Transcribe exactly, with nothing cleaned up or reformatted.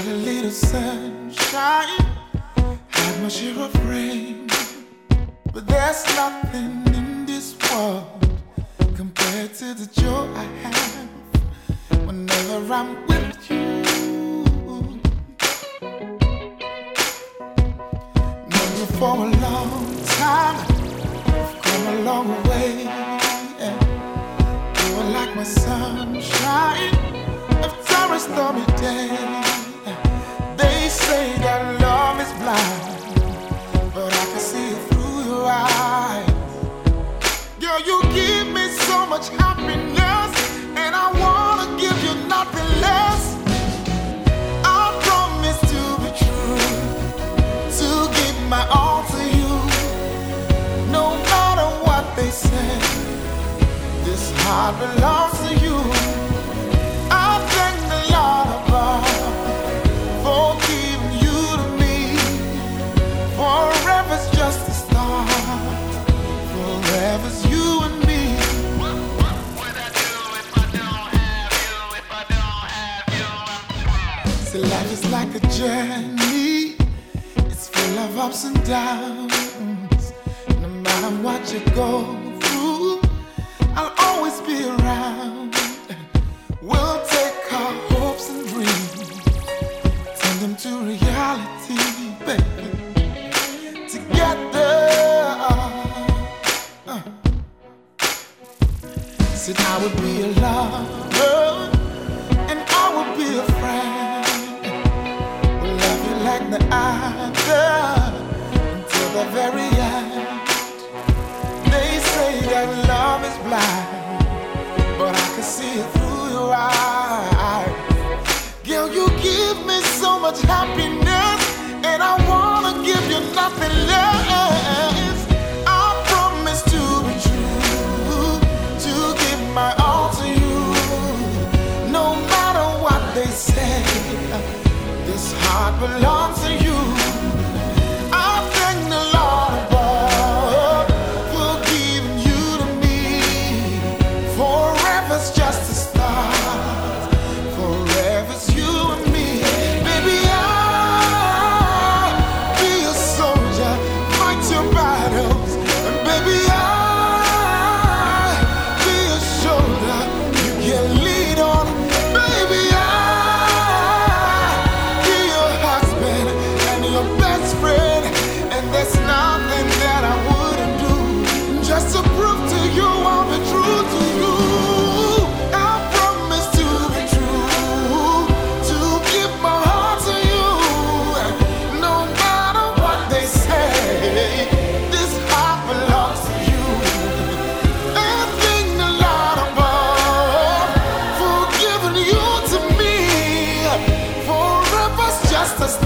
Had a little sunshine, had my share of rain, but there's nothing in this world compared to the joy I have whenever I'm with you. Known you for a long time, you've come a long way. Yeah. You are like my sunshine after a stormy day. They say that love is blind, but I can see it through your eyes. Girl, you give me so much happiness, and I wanna give you nothing less. I promise to be true, to give my all to you. No matter what they say, this heart belongs to you. I thank the Lord above for giving you to me. Forever's just a start, forever's you and me. What, what would I do if I don't have you? If I don't have you, I'm trapped. See, life is like a journey, it's full of ups and downs. No matter what you go through, I'll always be around. We'll take our hopes and dreams, turn them to reality, baby. Together, uh. Said I would be a lover, and I would be a friend. We'll love you like the other until the very end. They say that love is blind, but I can see it through your eyes. Girl, you give me so much happiness, and I wanna give you nothing less. I promise to be true, to give my all to you. No matter what they say, this heart belongs to you. I thank the Lord above for giving you to me. Forever's just a start, forever's you and me. Baby, I'll be a soldier, fight your battles. And baby, I'll be a shoulder you can lean on. Baby, I'll be your husband and your best friend. And there's nothing that I wouldn't do just to prove to you I'll be true to you. I promise to be true, to give my heart to you. No matter what they say, this heart belongs to you. I thank the Lord above for giving you to me. Forever's just a